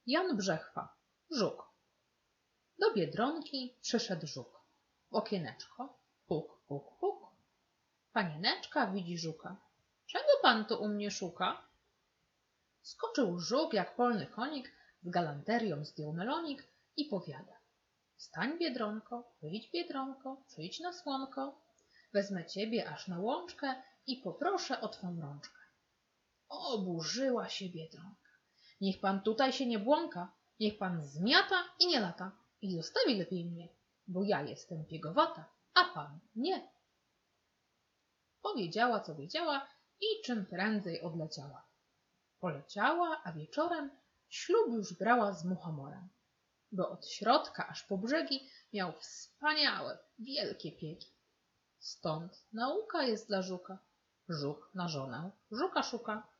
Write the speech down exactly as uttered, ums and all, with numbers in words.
Jan Brzechwa, żuk. Do Biedronki przyszedł żuk. W okieneczko puk, puk, puk. Panieneczka widzi żuka. Czego pan tu u mnie szuka? Skoczył żuk jak polny konik, z galanterią zdjął melonik i powiada. Wstań, Biedronko, wyjdź, Biedronko, przyjdź na słonko. Wezmę ciebie aż na łączkę i poproszę o twą rączkę. Oburzyła się Biedronka. Niech pan tutaj się nie błąka, niech pan zmiata i nie lata i zostawi lepiej mnie, bo ja jestem piegowata, a pan nie. Powiedziała, co wiedziała i czym prędzej odleciała. Poleciała, a wieczorem ślub już brała z muchomorem, bo od środka aż po brzegi miał wspaniałe, wielkie piegi. Stąd nauka jest dla żuka. Żuk na żonę żuka szuka.